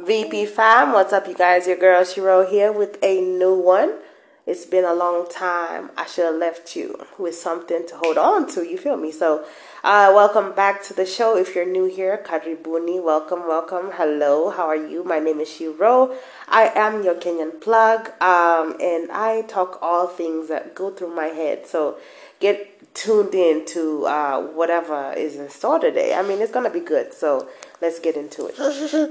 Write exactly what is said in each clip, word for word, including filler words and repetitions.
V P fam, what's up, you guys? Your girl Shiro here with a new one. It's been a long time. I should have left you with something to hold on to. You feel me? So, uh, welcome back to the show. If you're new here, Karibuni, welcome, welcome. Hello, how are you? My name is Shiro. I am your Kenyan plug, um, and I talk all things that go through my head. So, get tuned in to uh, whatever is in store today. I mean, it's gonna be good. So let's get into it.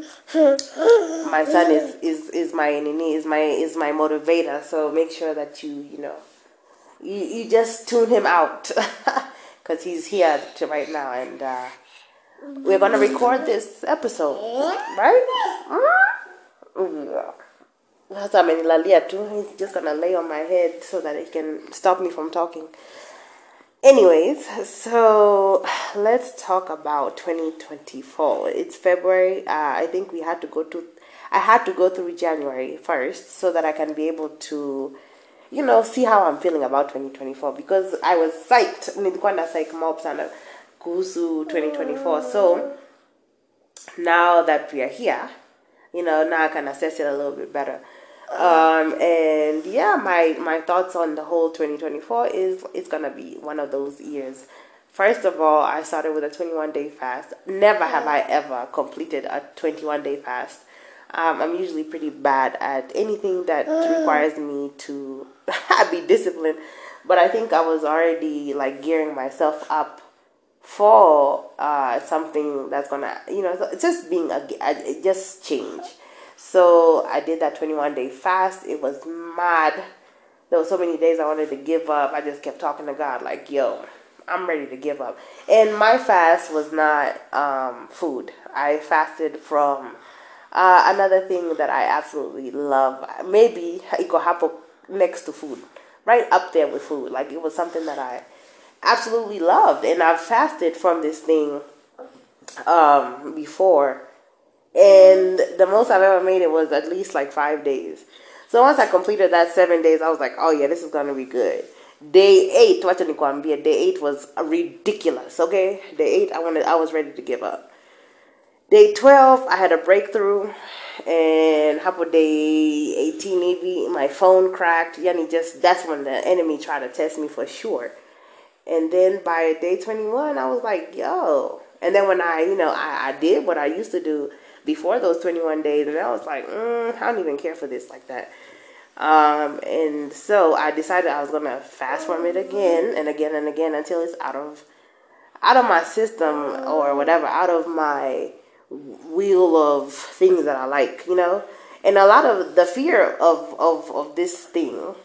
My son is is is my is my is my motivator. So make sure that you you know you, you just tune him out because he's here to right now, and uh, we're gonna record this episode, right? Yeah. Sasa amenilalia tu. He's just gonna lay on my head so that he can stop me from talking. Anyways, so let's talk about twenty twenty-four. It's February. Uh, I think we had to go to, I had to go through January first so that I can be able to, you know, see how I'm feeling about twenty twenty-four because I was psyched. Nilikuwa na psych mob sana kuhusu twenty twenty-four. So now that we are here, you know, now I can assess it a little bit better. Um, and yeah, my, my thoughts on the whole twenty twenty-four is it's gonna be one of those years. First of all, I started with a twenty-one day fast. Never have I ever completed a twenty-one day fast. Um, I'm usually pretty bad at anything that requires me to be disciplined, but I think I was already like gearing myself up for uh, something that's gonna, you know, just being a, a just change. So I did that twenty-one day fast. It was mad. There were so many days I wanted to give up. I just kept talking to God like, yo, I'm ready to give up. And my fast was not um, food. I fasted from uh, another thing that I absolutely love. Maybe iko hapo next to food. Right up there with food. Like it was something that I absolutely loved. And I've fasted from this thing um, before. And the most I've ever made it was at least like five days. So once I completed that seven days, I was like, oh yeah, this is going to be good. Day eight, wacha nikwambie, day eight was ridiculous, okay? Day eight, I wanted, I was ready to give up. Day twelve, I had a breakthrough. And hapo day eighteen, maybe my phone cracked. Yani just, that's when the enemy tried to test me for sure. And then by day twenty-one, I was like, yo. And then when I, you know, I, I did what I used to do before those twenty-one days, and I was like, mm, I don't even care for this like that. Um, and so I decided I was going to fast from it again and again and again until it's out of out of my system or whatever, out of my wheel of things that I like, you know. And a lot of the fear of, of, of this thing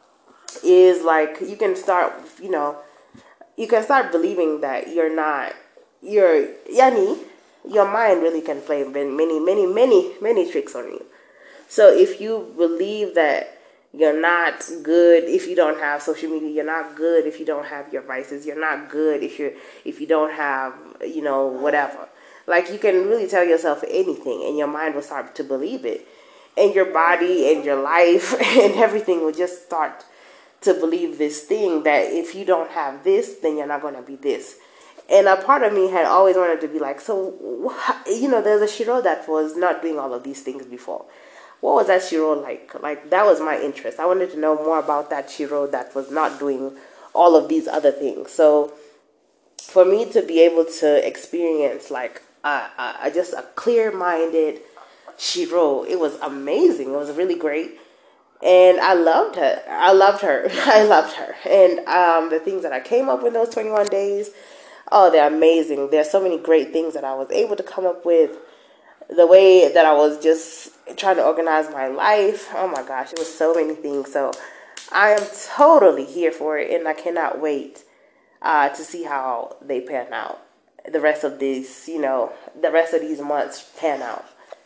is like you can start, you know, you can start believing that you're not, you're, yani, your mind really can play many, many, many, many tricks on you. So if you believe that you're not good if you don't have social media, you're not good if you don't have your vices, you're not good if you're if you don't have, you know, whatever. Like you can really tell yourself anything and your mind will start to believe it. And your body and your life and everything will just start to believe this thing that if you don't have this, then you're not going to be this. And a part of me had always wanted to be like, so, you know, there's a Shiro that was not doing all of these things before. What was that Shiro like? Like, that was my interest. I wanted to know more about that Shiro that was not doing all of these other things. So, for me to be able to experience, like, uh, uh, just a clear-minded Shiro, it was amazing. It was really great. And I loved her. I loved her. I loved her. And um, the things that I came up with those twenty-one days, oh, they're amazing. There's so many great things that I was able to come up with. The way that I was just trying to organize my life. Oh my gosh, it was so many things. So I am totally here for it. And I cannot wait uh, to see how they pan out. The rest of these, you know, the rest of these months pan out.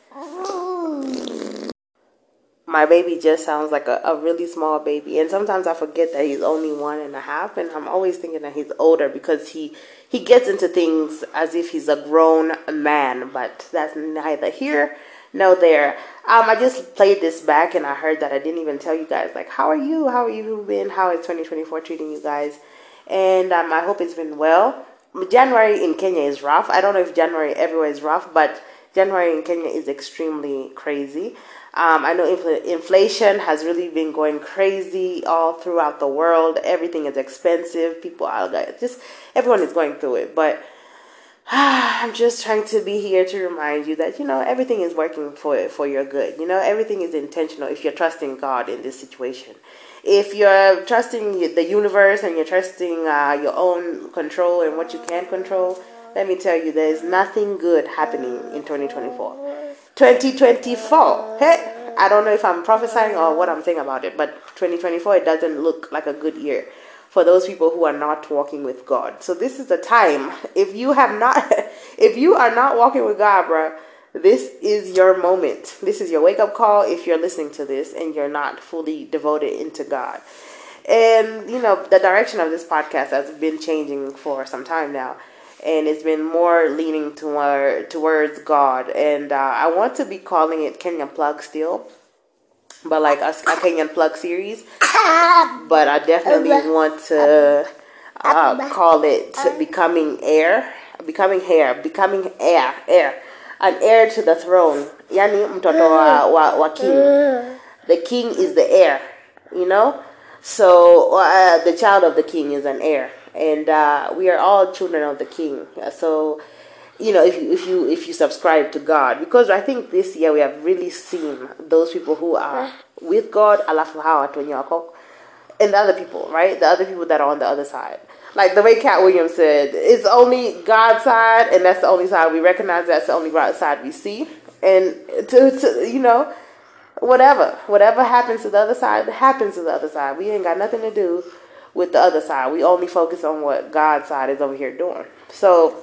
My baby just sounds like a, a really small baby. And sometimes I forget that he's only one and a half. And I'm always thinking that he's older because he, he gets into things as if he's a grown man. But that's neither here nor there. Um, I just played this back and I heard that I didn't even tell you guys. Like, how are you? How are you been? How is twenty twenty-four treating you guys? And um, I hope it's been well. January in Kenya is rough. I don't know if January everywhere is rough. But January in Kenya is extremely crazy. Um, I know infl- inflation has really been going crazy all throughout the world. Everything is expensive. People are like, just everyone is going through it. But I'm just trying to be here to remind you that, you know, everything is working for for your good. You know, everything is intentional if you're trusting God in this situation. If you're trusting the universe and you're trusting uh, your own control and what you can control, let me tell you, there's nothing good happening in twenty twenty-four. twenty twenty-four, hey, I don't know if I'm prophesying or what I'm saying about it, but twenty twenty-four, it doesn't look like a good year for those people who are not walking with God. So this is the time. If you have not, if you are not walking with God, bro, this is your moment. This is your wake-up call if you're listening to this and you're not fully devoted into God. And, you know, the direction of this podcast has been changing for some time now. And it's been more leaning toward, towards God. And uh, I want to be calling it Kenyan Plug still. But like a, a Kenyan Plug series. But I definitely want to uh, call it Becoming Air. Becoming Hair. Becoming Air. Air. An heir to the throne. Yani mtoto wa, wa, wa king. The king is the heir. You know? So uh, the child of the king is an heir. And uh, we are all children of the king. So, you know, if you if you if you subscribe to God, because I think this year we have really seen those people who are with God, alafu hawa watu wenye wako, and the other people, right? The other people that are on the other side. Like the way Cat Williams said, it's only God's side, and that's the only side we recognize. That's the only side we see, and to, to you know, whatever whatever happens to the other side happens to the other side. We ain't got nothing to do with the other side. We only focus on what God's side is over here doing. So,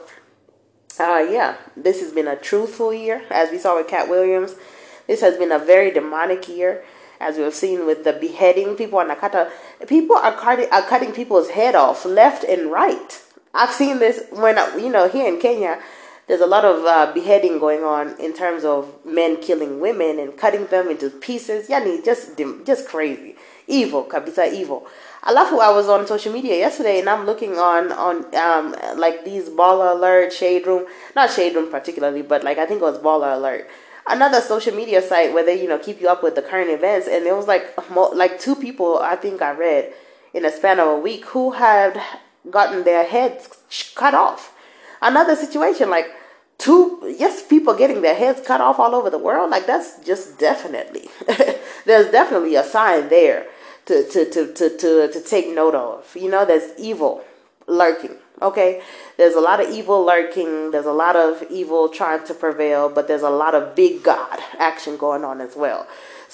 uh, yeah, this has been a truthful year, as we saw with Cat Williams. This has been a very demonic year, as we have seen with the beheading. People are nakata, people are cutting, are cutting people's head off left and right. I've seen this when, you know, here in Kenya, there's a lot of uh, beheading going on in terms of men killing women and cutting them into pieces. Yani, just, just crazy. Evil, kabisa evil. Alafu, I was on social media yesterday and I'm looking on, on um like these Baller Alert, Shade Room. Not Shade Room particularly, but like I think it was Baller Alert. Another social media site where they, you know, keep you up with the current events. And there was like, like two people I think I read in a span of a week who had gotten their heads cut off. Another situation like two, yes, people getting their heads cut off all over the world. Like that's just definitely, there's definitely a sign there to, to, to, to, to, to take note of. You know, there's evil lurking. Okay, there's a lot of evil lurking. There's a lot of evil trying to prevail, but there's a lot of big God action going on as well.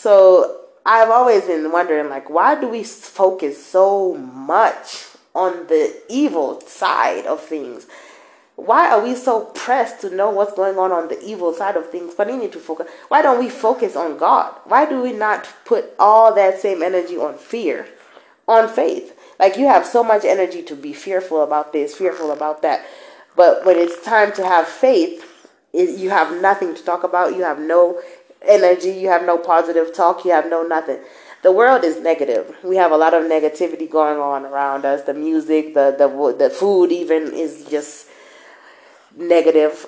So I've always been wondering, like, why do we focus so much on the evil side of things? Why are we so pressed to know what's going on on the evil side of things? But we need to focus. Why don't we focus on God? Why do we not put all that same energy on fear, on faith? Like you have so much energy to be fearful about this, fearful about that. But when it's time to have faith, it, you have nothing to talk about. You have no energy. You have no positive talk. You have no nothing. The world is negative. We have a lot of negativity going on around us. The music, the the the food even is just negative.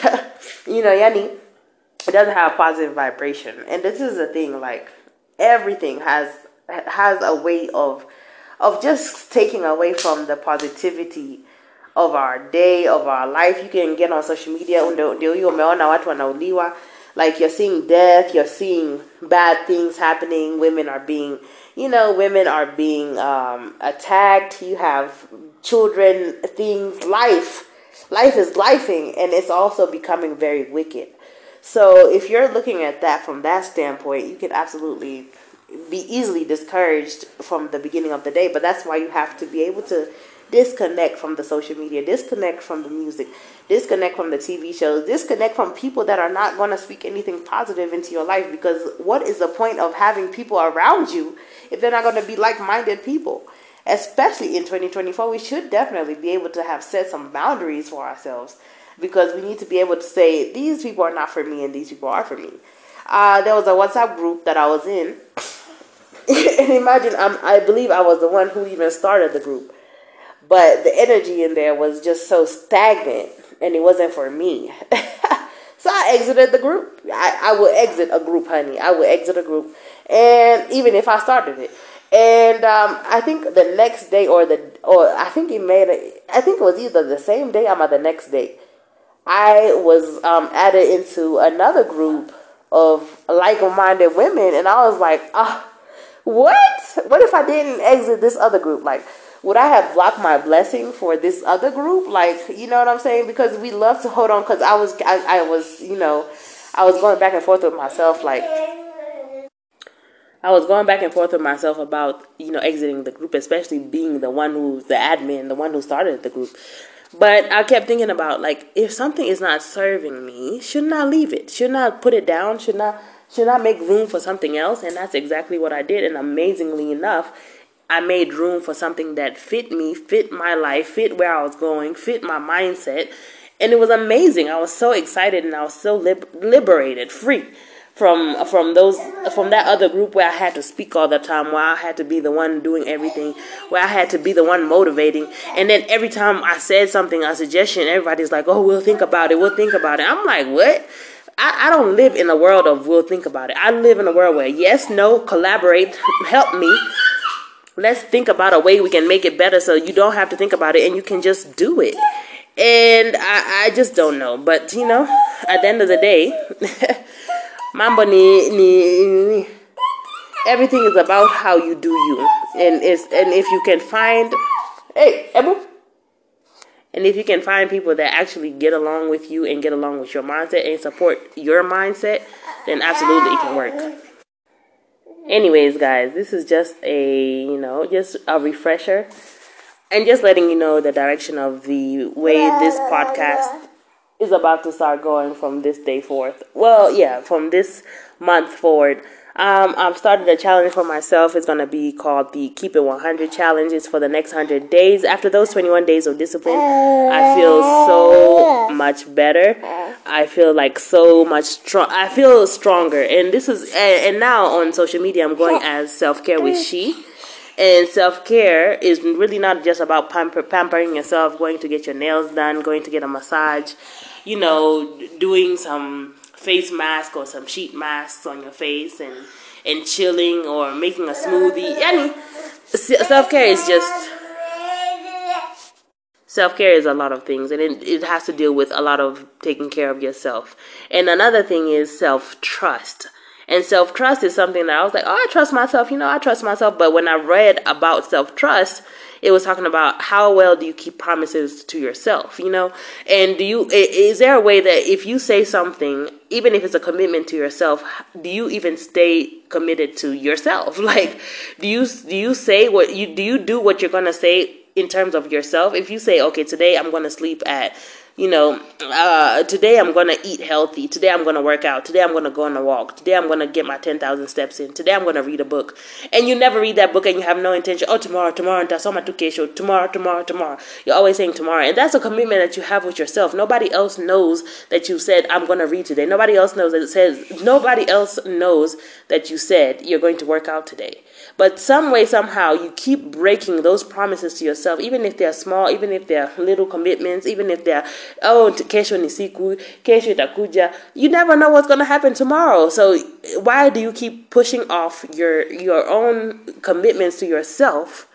You know, Yani, it doesn't have a positive vibration. And this is the thing, like everything has has a way of of just taking away from the positivity of our day, of our life. You can get on social media, like you're seeing death, you're seeing bad things happening. Women are being, you know, women are being um, attacked. You have children, things, life. Life is lifing, and it's also becoming very wicked. So if you're looking at that from that standpoint, you can absolutely be easily discouraged from the beginning of the day. But that's why you have to be able to disconnect from the social media, disconnect from the music, disconnect from the T V shows, disconnect from people that are not going to speak anything positive into your life. Because what is the point of having people around you if they're not going to be like-minded people? Especially in twenty twenty-four, we should definitely be able to have set some boundaries for ourselves, because we need to be able to say, these people are not for me and these people are for me. Uh, there was a WhatsApp group that I was in. And imagine, um, I believe I was the one who even started the group. But the energy in there was just so stagnant, and it wasn't for me. So I exited the group. I, I would exit a group, honey. I would exit a group. And even if I started it. And um, I think the next day or the, or I think it made it, I think it was either the same day or the next day. I was um, added into another group of like-minded women. And I was like, ah, what? What if I didn't exit this other group? Like, would I have blocked my blessing for this other group? Like, you know what I'm saying? Because we love to hold on. Because I was, I, I was, you know, I was going back and forth with myself. Like, I was going back and forth with myself about, you know, exiting the group, especially being the one who's the admin, the one who started the group. But I kept thinking about, like, if something is not serving me, shouldn't I leave it? Shouldn't I put it down? Shouldn't I, should I make room for something else? And that's exactly what I did. And amazingly enough, I made room for something that fit me, fit my life, fit where I was going, fit my mindset. And it was amazing. I was so excited and I was so lib- liberated, free from from those from that other group where I had to speak all the time, where I had to be the one doing everything, where I had to be the one motivating. And then every time I said something, a suggestion, everybody's like, oh, we'll think about it. We'll think about it. I'm like, what? I, I don't live in a world of we'll think about it. I live in a world where yes, no, collaborate, help me. Let's think about a way we can make it better so you don't have to think about it and you can just do it. And I, I just don't know. But, you know, at the end of the day, mambo ni, ni, ni, everything is about how you do you. And, it's, and if you can find... Hey, Ebu. And if you can find people that actually get along with you and get along with your mindset and support your mindset, then absolutely it can work. Anyways, guys, this is just a, you know, just a refresher and just letting you know the direction of the way this podcast is about to start going from this day forth. Well, yeah, from this month forward. Um, I've started a challenge for myself. It's going to be called the Keep It one hundred Challenge. It's for the next one hundred days. After those twenty-one days of discipline, I feel so much better. I feel like so much strong. I feel stronger. And this is, and now on social media, I'm going as self-care with She. And self-care is really not just about pamper, pampering yourself, going to get your nails done, going to get a massage, you know, doing some face mask or some sheet masks on your face and, and chilling or making a smoothie. Yani, self-care is just... Self-care is a lot of things, and it, it has to deal with a lot of taking care of yourself. And another thing is self-trust. And self-trust is something that I was like, oh, I trust myself. You know, I trust myself. But when I read about self-trust, it was talking about how well do you keep promises to yourself, you know? And do you, is there a way that if you say something, even if it's a commitment to yourself, do you even stay committed to yourself? Like, do you, do you say what you, do you do what you're going to say in terms of yourself? If you say, okay, today I'm going to sleep at, you know, uh, today I'm going to eat healthy. Today I'm going to work out. Today I'm going to go on a walk. Today I'm going to get my ten thousand steps in. Today I'm going to read a book. And you never read that book and you have no intention. Oh, tomorrow, tomorrow, tomorrow, tomorrow, tomorrow. You're always saying tomorrow. And that's a commitment that you have with yourself. Nobody else knows that you said, I'm going to read today. Nobody else knows that it says, nobody else knows that you said you're going to work out today. But some way, somehow, you keep breaking those promises to yourself, even if they're small, even if they're little commitments, even if they're, oh, kesho ni siku, kesho itakuja. You never know what's going to happen tomorrow. So why do you keep pushing off your your own commitments to yourself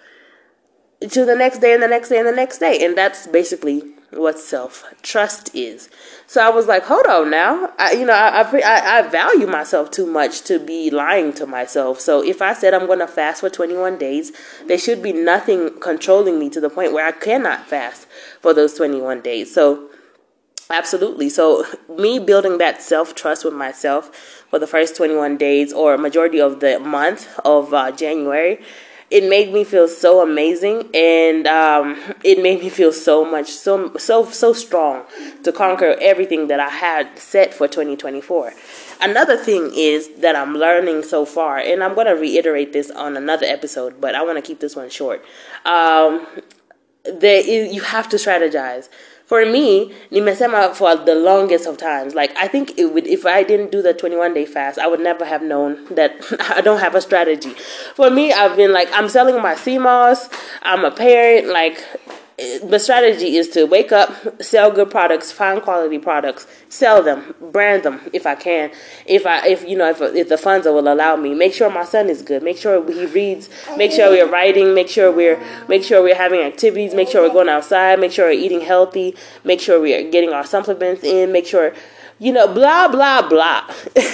to the next day and the next day and the next day? And that's basically what self-trust is. So I was like, hold on now. I, you know, I, I I value myself too much to be lying to myself. So if I said I'm going to fast for twenty-one days, there should be nothing controlling me to the point where I cannot fast for those twenty-one days. So absolutely. So me building that self-trust with myself for the first twenty-one days or majority of the month of uh, January, it made me feel so amazing, and um, it made me feel so much, so so so strong to conquer everything that I had set for twenty twenty-four. Another thing is that I'm learning so far, and I'm going to reiterate this on another episode, but I want to keep this one short. Um, there is, you have to strategize. For me, nimesema for the longest of times, like I think it would, if I didn't do the twenty-one day fast, I would never have known that I don't have a strategy. For me, I've been like, I'm selling my C M O S, I'm a parent, like the strategy is to wake up, sell good products, find quality products, sell them, brand them if I can. If I, if you know, if if the funds will allow me, make sure my son is good. Make sure he reads. Make sure we're writing. Make sure we're make sure we're having activities. Make sure we're going outside. Make sure we're eating healthy. Make sure we are getting our supplements in. Make sure. You know, blah, blah, blah.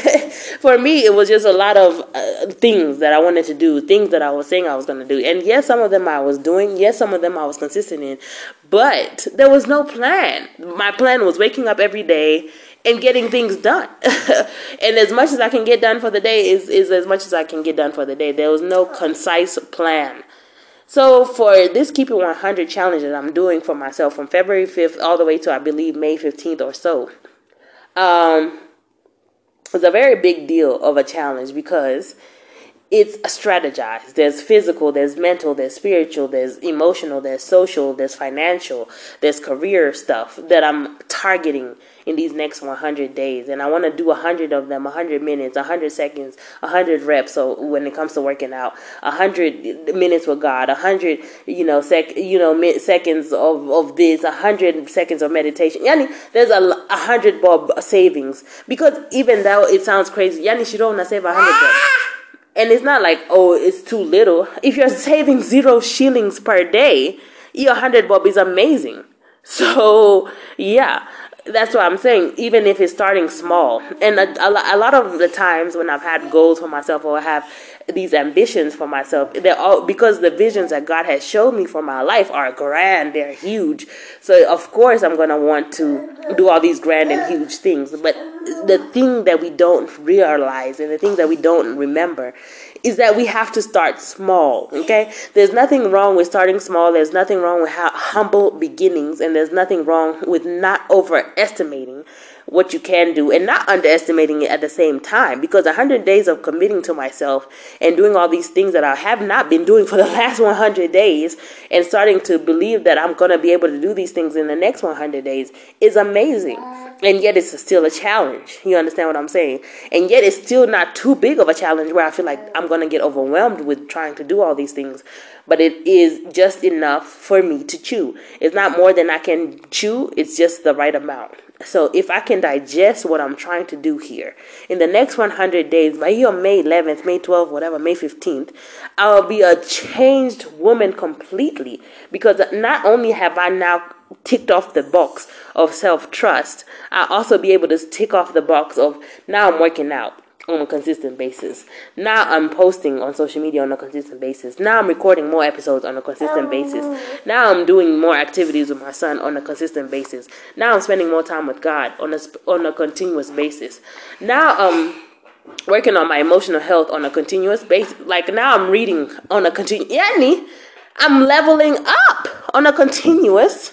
For me, it was just a lot of uh, things that I wanted to do, things that I was saying I was going to do. And yes, some of them I was doing. Yes, some of them I was consistent in. But there was no plan. My plan was waking up every day and getting things done. And as much as I can get done for the day is, is as much as I can get done for the day. There was no concise plan. So for this Keep It one hundred challenge that I'm doing for myself from February fifth all the way to, I believe, May fifteenth or so, Um, it's a very big deal of a challenge because it's strategized. There's physical, there's mental, there's spiritual, there's emotional, there's social, there's financial, there's career stuff that I'm targeting in these next one hundred days. And I want to do one hundred of them, one hundred minutes, one hundred seconds, one hundred reps. So when it comes to working out, one hundred minutes with God, one hundred, you know, sec, you know, seconds of, of this, one hundred seconds of meditation. Yani, there's a one hundred bob savings. Because even though it sounds crazy, yani, she don't want to save one hundred bob. And it's not like, oh, it's too little. If you're saving zero shillings per day, your one hundred bob is amazing. So, yeah, that's what I'm saying. Even if it's starting small. And a, a, a lot of the times when I've had goals for myself or have these ambitions for myself, they're all because the visions that God has showed me for my life are grand. They're huge. So, of course, I'm going to want to do all these grand and huge things. But the thing that we don't realize and the things that we don't remember is that we have to start small, okay? There's nothing wrong with starting small. There's nothing wrong with ha- humble beginnings. And there's nothing wrong with not overestimating what you can do and not underestimating it at the same time. Because one hundred days of committing to myself and doing all these things that I have not been doing for the last one hundred days and starting to believe that I'm going to be able to do these things in the next one hundred days is amazing. And yet it's still a challenge. You understand what I'm saying? And yet it's still not too big of a challenge where I feel like I'm going to get overwhelmed with trying to do all these things. But it is just enough for me to chew. It's not more than I can chew. It's just the right amount. So if I can digest what I'm trying to do here, in the next one hundred days, by year May eleventh, May twelfth, whatever, May fifteenth, I'll be a changed woman completely. Because not only have I now ticked off the box of self-trust, I'll also be able to tick off the box of now I'm working out on a consistent basis. Now I'm posting on social media on a consistent basis. Now I'm recording more episodes on a consistent basis. Now I'm doing more activities with my son on a consistent basis. Now I'm spending more time with God on a on a continuous basis. Now I'm working on my emotional health on a continuous basis. Like now I'm reading on a continuous. Yani, I'm leveling up on a continuous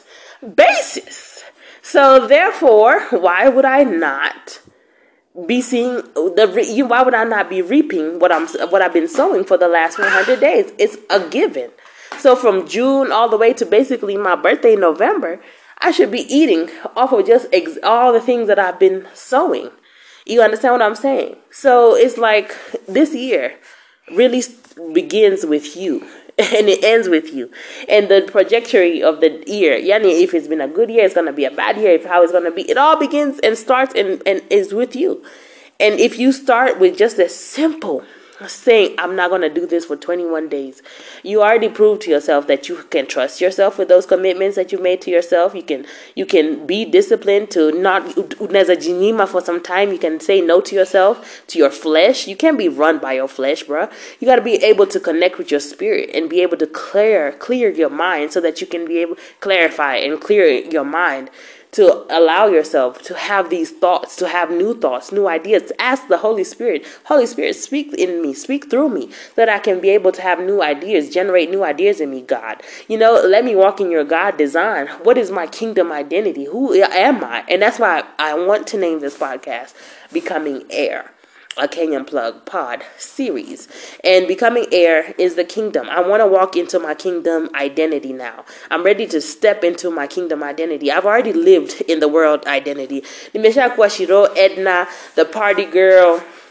basis. So therefore, why would I not be seeing the why would I not be reaping what I'm what I've been sowing for the last one hundred days? It's a given. So from June all the way to basically my birthday in November, I should be eating off of just ex- all the things that I've been sowing. You understand what I'm saying? So it's like this year really begins with you. And it ends with you. And the trajectory of the year, yani, if it's been a good year, it's going to be a bad year. If how it's going to be, it all begins and starts and, and is with you. And if you start with just a simple saying, I'm not going to do this for twenty-one days, you already proved to yourself that you can trust yourself with those commitments that you made to yourself. You can you can be disciplined to not uneza jinima for some time. You can say no to yourself, to your flesh. You can't be run by your flesh, bro. You got to be able to connect with your spirit and be able to clear clear your mind so that you can be able to clarify and clear your mind to allow yourself to have these thoughts, to have new thoughts, new ideas. Ask the Holy Spirit, Holy Spirit, speak in me, speak through me, so that I can be able to have new ideas, generate new ideas in me, God. You know, let me walk in your God design. What is my kingdom identity? Who am I? And that's why I want to name this podcast Becoming Heir, a Kenyan Plug pod series. And Becoming Heir is the kingdom. I want to walk into my kingdom identity now. I'm ready to step into my kingdom identity. I've already lived in the world identity. Nimeshakuwa Shiro, Edna, the party girl,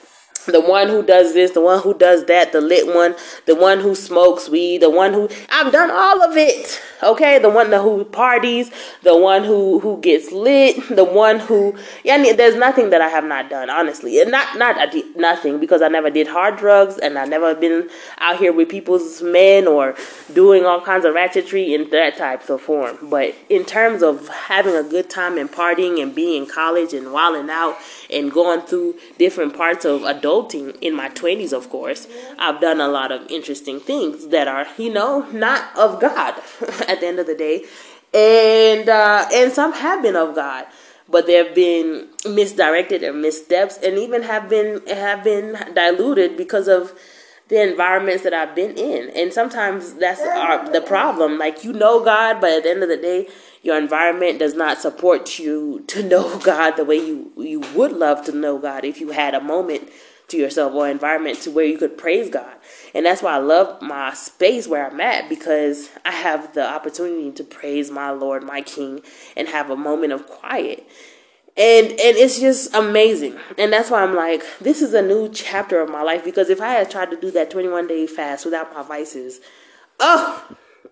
the one who does this, the one who does that, the lit one, the one who smokes weed, the one who, I've done all of it. Okay, the one who parties, the one who who gets lit, the one who, yeah, there's nothing that I have not done, honestly. And not not nothing, because I never did hard drugs, and I never been out here with people's men or doing all kinds of ratchetry in that types of form. But in terms of having a good time and partying and being in college and wilding out and going through different parts of adulting in my twenties, of course, I've done a lot of interesting things that are, you know, not of God at the end of the day. And uh, and some have been of God, but they've been misdirected or missteps, and even have been have been diluted because of the environments that I've been in. And sometimes that's our, the problem. Like, you know God, but at the end of the day, your environment does not support you to know God the way you, you would love to know God if you had a moment to yourself or environment to where you could praise God. And that's why I love my space where I'm at, because I have the opportunity to praise my Lord, my King, and have a moment of quiet. And and it's just amazing. And that's why I'm like, this is a new chapter of my life. Because if I had tried to do that twenty-one day fast without my vices, oh,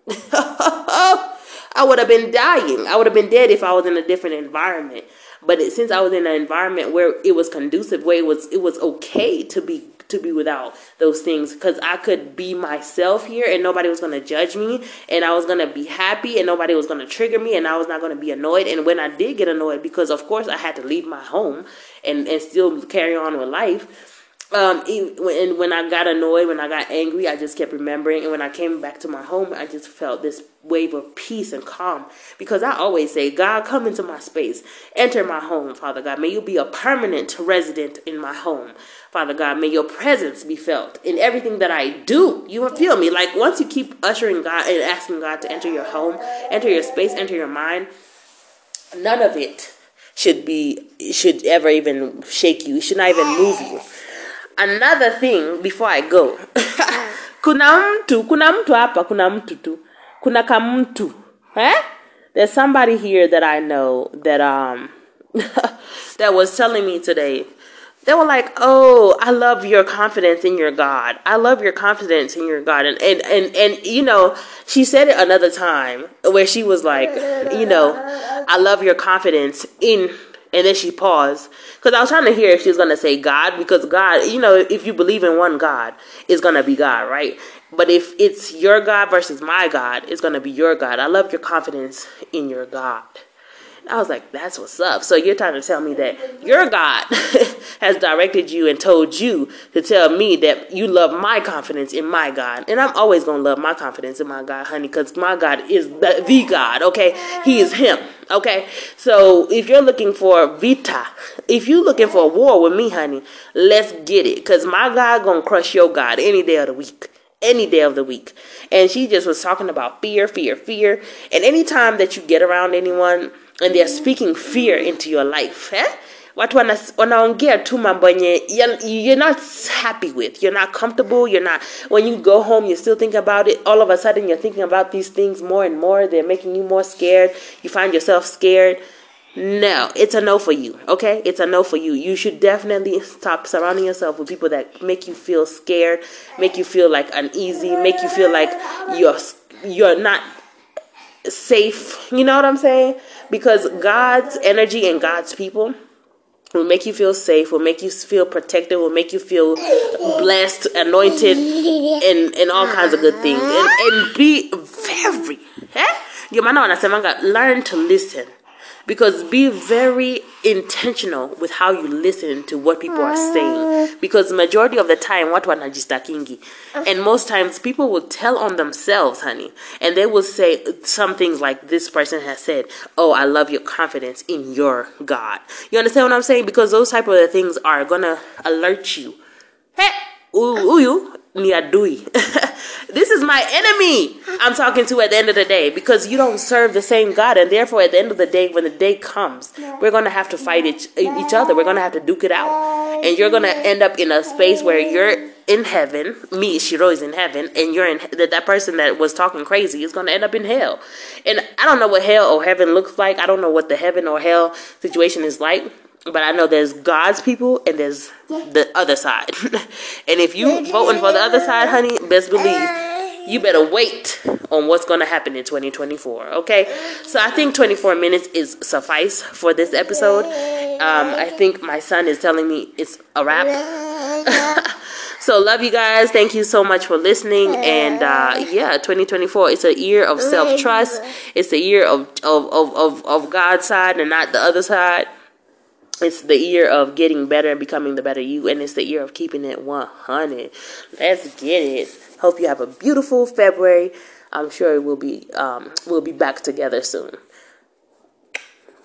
I would have been dying. I would have been dead if I was in a different environment. But it, since I was in an environment where it was conducive, where it was it was okay to be to be without those things, because I could be myself here and nobody was going to judge me, and I was going to be happy and nobody was going to trigger me, and I was not going to be annoyed. And when I did get annoyed, because of course I had to leave my home and, and still carry on with life, Um, and when I got annoyed, when I got angry, I just kept remembering. And when I came back to my home, I just felt this wave of peace and calm. Because I always say, God, come into my space. Enter my home, Father God. May you be a permanent resident in my home, Father God. May your presence be felt in everything that I do. You feel me? Like, once you keep ushering God and asking God to enter your home, enter your space, enter your mind, none of it should be, should ever even shake you. It should not even move you. Another thing before I go. Kuna mtu, kuna mtu hapa, kuna mtu tu. Kuna kamtu. Eh? There's somebody here that I know that um that was telling me today. They were like, "Oh, I love your confidence in your God. I love your confidence in your God." And and and, and you know, she said it another time where she was like, you know, "I love your confidence in," and then she paused, because I was trying to hear if she was going to say God, because God, you know, if you believe in one God, it's going to be God, right? But if it's your God versus my God, it's going to be your God. I love your confidence in your God. I was like, that's what's up. So you're trying to tell me that your God has directed you and told you to tell me that you love my confidence in my God. And I'm always going to love my confidence in my God, honey, because my God is the, the God, okay? He is him, okay? So if you're looking for Vita, if you're looking for a war with me, honey, let's get it, because my God going to crush your God any day of the week. Any day of the week. And she just was talking about fear, fear, fear. And anytime that you get around anyone and they're speaking fear into your life, eh? Watu wanaongea tu mambo yenye you're not happy with, you're not comfortable, you're not, when you go home you still think about it, all of a sudden you're thinking about these things more and more, they're making you more scared, you find yourself scared. No, it's a no for you, okay? It's a no for you. You should definitely stop surrounding yourself with people that make you feel scared, make you feel like uneasy, make you feel like you're you're not safe. You know what I'm saying? Because God's energy and God's people will make you feel safe, will make you feel protected, will make you feel blessed, anointed, and, and all kinds of good things. And, and be very, eh? Your man wanasemanga, learn to listen. Because be very intentional with how you listen to what people are saying. Because the majority of the time, watu wanajistakingi. And most times, people will tell on themselves, honey. And they will say some things like this person has said, "Oh, I love your confidence in your God." You understand what I'm saying? Because those type of things are going to alert you. Hey, uyu ni adui. This is my enemy I'm talking to at the end of the day, because you don't serve the same God, and therefore at the end of the day, when the day comes, we're going to have to fight each, each other. We're going to have to duke it out, and you're going to end up in a space where you're in heaven, me, Shiro, is in heaven, and you're in that, that person that was talking crazy is going to end up in hell. And I don't know what hell or heaven looks like. I don't know what the heaven or hell situation is like. But I know there's God's people and there's the other side. And if you voting for the other side, honey, best believe you better wait on what's going to happen in twenty twenty-four, okay? So I think twenty-four minutes is suffice for this episode. Um, I think my son is telling me it's a wrap. So love you guys. Thank you so much for listening. And uh, yeah, twenty twenty-four is a year of self-trust. It's a year of, of, of, of, of God's side and not the other side. It's the year of getting better and becoming the better you. And it's the year of keeping it one hundred. Let's get it. Hope you have a beautiful February. I'm sure we'll be um, we'll be back together soon.